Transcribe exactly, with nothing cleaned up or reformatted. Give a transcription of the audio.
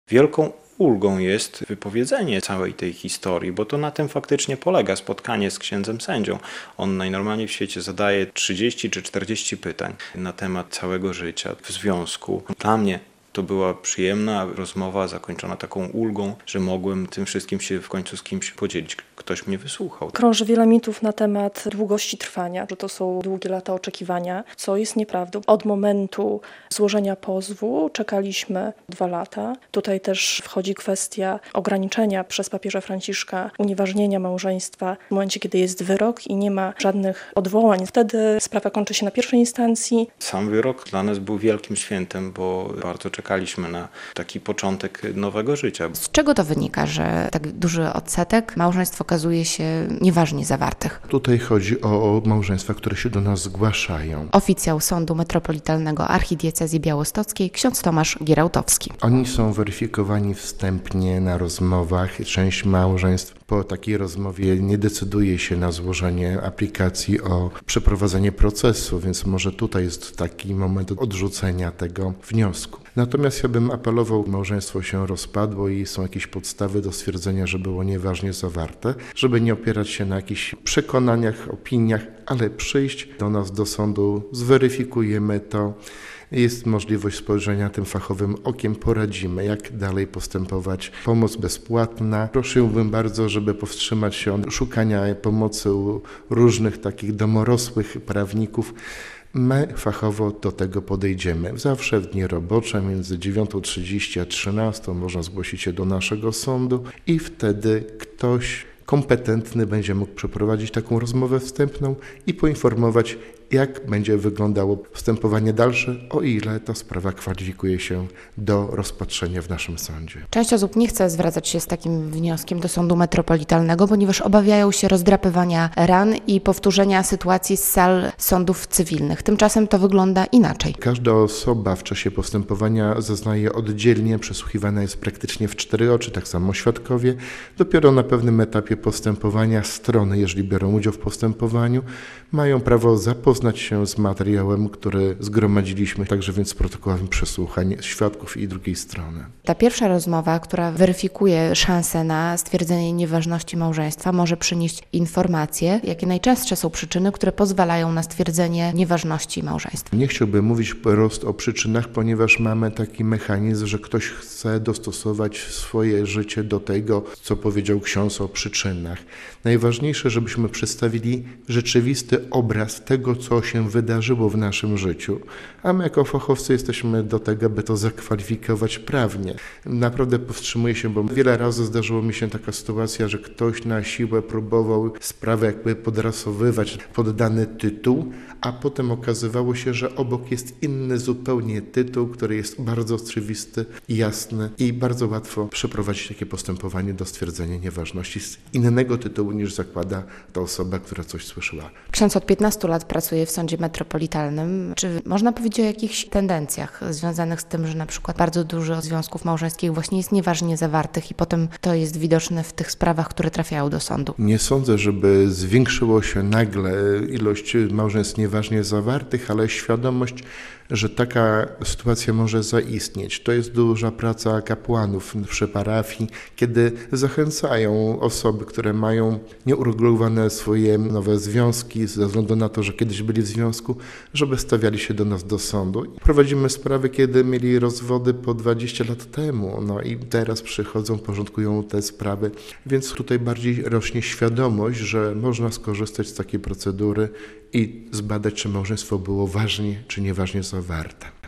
Wielką ulgą jest wypowiedzenie całej tej historii, bo to na tym faktycznie polega spotkanie z księdzem sędzią. On najnormalniej w świecie zadaje trzydzieści czy czterdzieści pytań na temat całego życia w związku. Dla mnie to była przyjemna rozmowa zakończona taką ulgą, że mogłem tym wszystkim się w końcu z kimś podzielić. Ktoś mnie wysłuchał. Krąży wiele mitów na temat długości trwania, że to są długie lata oczekiwania, co jest nieprawdą. Od momentu złożenia pozwu czekaliśmy dwa lata. Tutaj też wchodzi kwestia ograniczenia przez papieża Franciszka unieważnienia małżeństwa w momencie, kiedy jest wyrok i nie ma żadnych odwołań. Wtedy sprawa kończy się na pierwszej instancji. Sam wyrok dla nas był wielkim świętem, bo bardzo czekaliśmy na taki początek nowego życia. Z czego to wynika, że tak duży odsetek małżeństw okazuje się nieważnie zawartych? Tutaj chodzi o małżeństwa, które się do nas zgłaszają. Oficjał Sądu Metropolitalnego Archidiecezji Białostockiej, ksiądz Tomasz Gierałtowski. Oni są weryfikowani wstępnie na rozmowach. Część małżeństw po takiej rozmowie nie decyduje się na złożenie aplikacji o przeprowadzenie procesu, więc może tutaj jest taki moment odrzucenia tego wniosku. Natomiast ja bym apelował, małżeństwo się rozpadło i są jakieś podstawy do stwierdzenia, że było nieważnie zawarte, żeby nie opierać się na jakichś przekonaniach, opiniach, ale przyjść do nas do sądu, zweryfikujemy to. Jest możliwość spojrzenia tym fachowym okiem, poradzimy, jak dalej postępować. Pomoc bezpłatna. Prosiłbym bardzo, żeby powstrzymać się od szukania pomocy u różnych takich domorosłych prawników. My fachowo do tego podejdziemy. Zawsze w dni robocze między dziewiątą trzydzieści a trzynastą można zgłosić się do naszego sądu i wtedy ktoś kompetentny będzie mógł przeprowadzić taką rozmowę wstępną i poinformować, jak będzie wyglądało postępowanie dalsze, o ile ta sprawa kwalifikuje się do rozpatrzenia w naszym sądzie. Część osób nie chce zwracać się z takim wnioskiem do Sądu Metropolitalnego, ponieważ obawiają się rozdrapywania ran i powtórzenia sytuacji z sal sądów cywilnych. Tymczasem to wygląda inaczej. Każda osoba w czasie postępowania zeznaje oddzielnie, przesłuchiwana jest praktycznie w cztery oczy, tak samo świadkowie. Dopiero na pewnym etapie postępowania strony, jeżeli biorą udział w postępowaniu, mają prawo zapoznać się z materiałem, który zgromadziliśmy, także więc z protokołami przesłuchań świadków i drugiej strony. Ta pierwsza rozmowa, która weryfikuje szansę na stwierdzenie nieważności małżeństwa, może przynieść informacje, jakie najczęstsze są przyczyny, które pozwalają na stwierdzenie nieważności małżeństwa. Nie chciałbym mówić wprost o przyczynach, ponieważ mamy taki mechanizm, że ktoś chce dostosować swoje życie do tego, co powiedział ksiądz o przyczynach. Najważniejsze, żebyśmy przedstawili rzeczywisty obraz tego, co się wydarzyło w naszym życiu, a my jako fachowcy jesteśmy do tego, by to zakwalifikować prawnie. Naprawdę powstrzymuję się, bo wiele razy zdarzyło mi się taka sytuacja, że ktoś na siłę próbował sprawę jakby podrasowywać pod dany tytuł, a potem okazywało się, że obok jest inny zupełnie tytuł, który jest bardzo oczywisty, jasny i bardzo łatwo przeprowadzić takie postępowanie do stwierdzenia nieważności z innego tytułu niż zakłada ta osoba, która coś słyszała. Ksiądz od piętnastu lat pracuje w Sądzie Metropolitalnym. Czy można powiedzieć o jakichś tendencjach związanych z tym, że na przykład bardzo dużo związków małżeńskich właśnie jest nieważnie zawartych i potem to jest widoczne w tych sprawach, które trafiają do sądu? Nie sądzę, żeby zwiększyło się nagle ilość małżeństw nieważnie zawartych, ale świadomość, że taka sytuacja może zaistnieć. To jest duża praca kapłanów przy parafii, kiedy zachęcają osoby, które mają nieuregulowane swoje nowe związki ze względu na to, że kiedyś byli w związku, żeby stawiali się do nas do sądu. Prowadzimy sprawy, kiedy mieli rozwody po dwadzieścia lat temu, no i teraz przychodzą, porządkują te sprawy, więc tutaj bardziej rośnie świadomość, że można skorzystać z takiej procedury i zbadać, czy małżeństwo było ważnie, czy nieważnie zawarte.